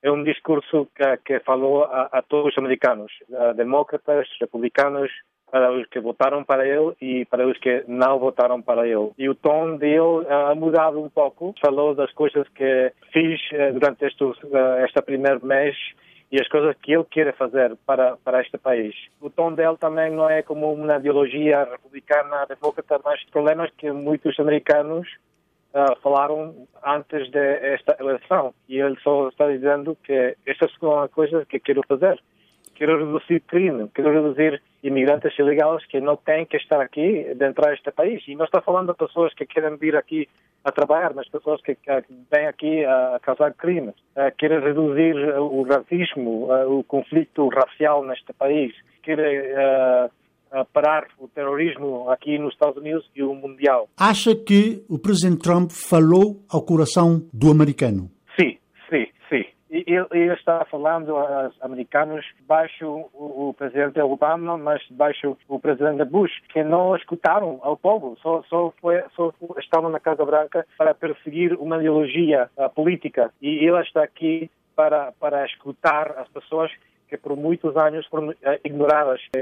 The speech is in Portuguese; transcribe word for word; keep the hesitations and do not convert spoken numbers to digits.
é um discurso que, que falou a, a todos os americanos, a demócratas, republicanos, para os que votaram para ele e para os que não votaram para ele. E o tom dele uh, mudado um pouco. Falou das coisas que fiz uh, durante este, uh, este primeiro mês e as coisas que ele quer fazer para, para este país. O tom dele também não é como uma ideologia republicana, demócrata, mas problemas que muitos americanos uh, falaram antes desta eleição. E ele só está dizendo que estas são as coisas que quero fazer. Quero reduzir crime, quero reduzir imigrantes ilegais que não têm que estar aqui dentro deste país. E não está falando de pessoas que querem vir aqui a trabalhar, mas pessoas que, que vêm aqui a causar crimes. Uh, querem reduzir o racismo, uh, o conflito racial neste país. Querem uh, uh, parar o terrorismo aqui nos Estados Unidos e o mundial. Acha que o presidente Trump falou ao coração do americano? Sim, sim, sim. Ele, ele está falando aos americanos baixo o, o presidente Obama, mas baixo o presidente Bush, que não escutaram ao povo, só, só, foi, só estavam na Casa Branca para perseguir uma ideologia uh, política. E ele está aqui para, para escutar as pessoas que por muitos anos foram uh, ignoradas.